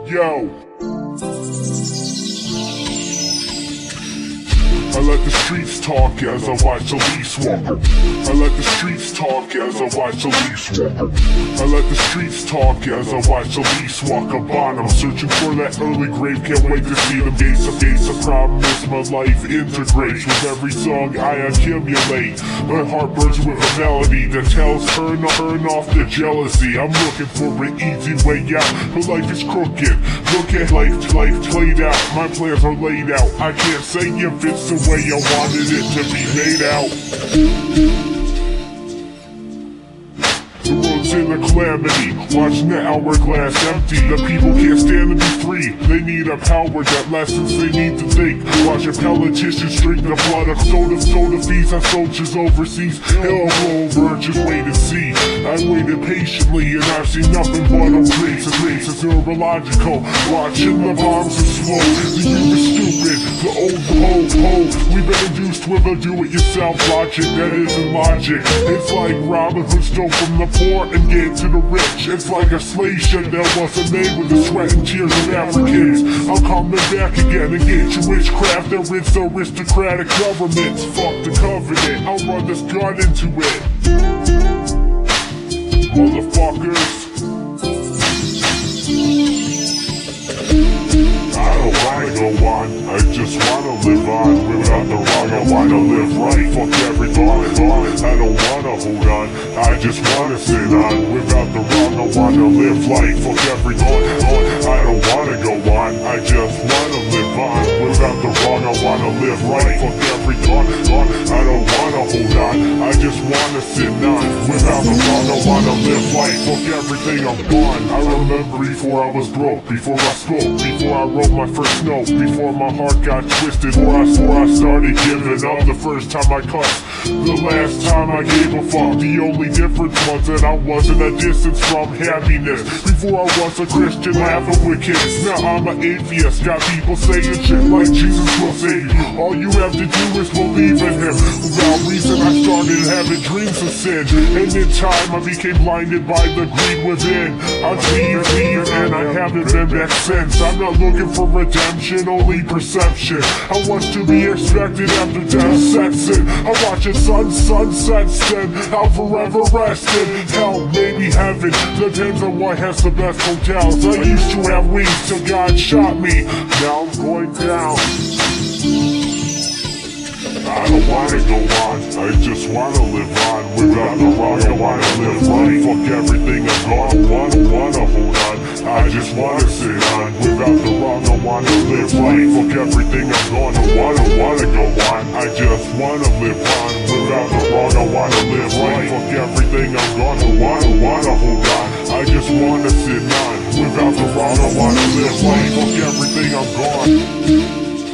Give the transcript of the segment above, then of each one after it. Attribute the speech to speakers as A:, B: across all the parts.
A: Yo. I let the streets talk as I watch the lease walk. I let the streets talk as I watch the lease walk. I let the streets talk as I watch the lease walk upon. I'm searching for that early grave, can't wait to see them gates. The problem is my life integrates with every song I accumulate. My heart burns with a melody that tells turn off the jealousy. I'm looking for an easy way out, but life is crooked. Look at life played out. My plans are laid out. I can't say if it's the way I wanted it to be made out. The world's in a calamity, watching the hourglass empty. The people can't stand to be free. They need a power that lessons they need to think. Watching politicians drink the blood of soda fees on soldiers overseas. Hell over, just wait and see. I waited patiently and I've seen nothing but a race. It's neurological, watching the bombs explode. The youth is stupid, the old ho. We've been induced with a do-it-yourself logic that isn't logic. It's like Robin Hood stole from the poor and gave to the rich. It's like a slave ship that wasn't made with the sweat and tears of Africans. I'm coming back again, engage in witchcraft that rinse the aristocratic governments. Fuck the covenant, I'll run this gun into it. Motherfuckers, I don't wanna go on, I just wanna live on. Without the wrong, I wanna live right. Fuck every thought, I don't wanna hold on, I just wanna sit on. Without the wrong, I wanna live life. Fuck every thought, I don't wanna go on, I just wanna live on. Without the wrong, I wanna live right. Fuck every thought, I don't wanna hold on, I just wanna sit on. Without the wrong, I wanna live life. Fuck everything, I'm gone. I remember before I was broke, before I spoke, before I wrote my first note, before my heart got twisted, before I started giving up the first time I cussed, the last time I gave a fuck. The only difference was that I wasn't a distance from happiness. Before I was a Christian laughing with kids, now I'm an atheist. Got people saying shit like Jesus will save you. All you have to do is believe in him. Without reason I started having dreams of sin, and in time I became blinded by the greed within. I leave and I haven't been back since. I'm not looking for redemption, only perception. I want to be expected after death sets in. I watch it sunsets, then I'll forever rest in hell, maybe heaven, depends on what has the best hotels. I used to have wings till God shot me, now I'm going down. I don't wanna go on, I just wanna live on. Without the wrong, I wanna live right. Fuck everything, I'm gone, wanna hold on, I just wanna sit on. Without the wrong, I wanna live right. Fuck everything, I'm gonna wanna go on, I just wanna live on. Without the wrong, I wanna live right. Fuck everything, I'm gonna wanna hold on, I just wanna sit on. Without the wrong, I wanna live right. Fuck everything, I'm gone.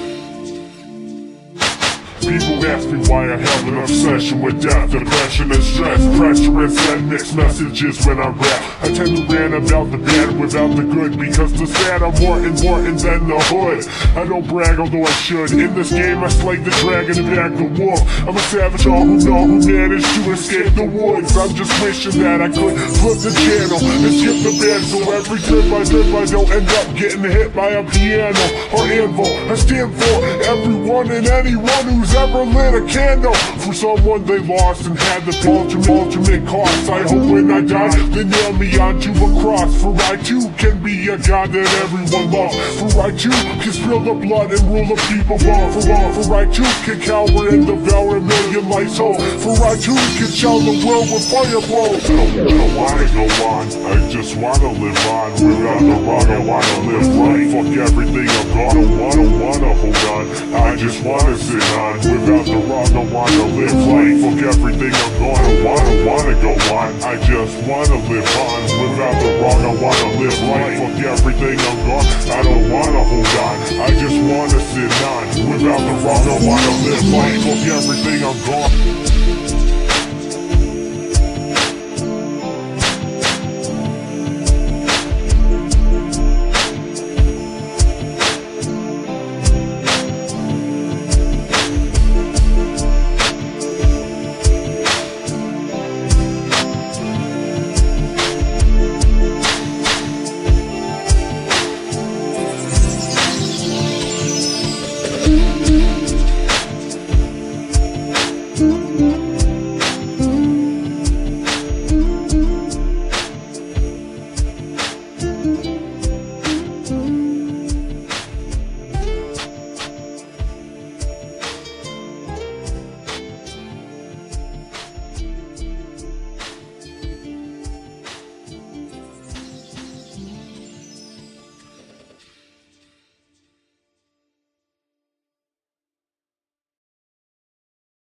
A: People ask me why I have an obsession with death, depression and stress. Pressure and send mixed messages when I rap. I tend to rant about the bad without the good, because the sad are more important than the hood. I don't brag, although I should. In this game I slayed the dragon and bagged the wolf. I'm a savage, all who know who managed to escape the woods. I'm just wishing that I could flip the channel and skip the bed, so every trip I don't end up getting hit by a piano or anvil. I stand for everyone and anyone who's ever lit a candle for someone they lost and had the ultimate cost. I hope when I die they nail me onto a cross, for I too can be a God that everyone loves. For I too can spill the blood and rule the people wrong. For I too can cower and devour a million lives whole. For I too can shell the world with fireballs. I don't wanna go on, I just wanna live on. Without the wrong, I wanna live right. Fuck everything, I'm gonna wanna hold on, I just wanna sit on. Without the wrong, I wanna live life. Fuck everything, I'm gonna wanna go on, I just wanna live on. Without the wrong, I wanna live life. Fuck everything, I'm gone, I don't wanna hold on, I just wanna sit on. Without the wrong, I wanna live life. Fuck everything, I'm gone.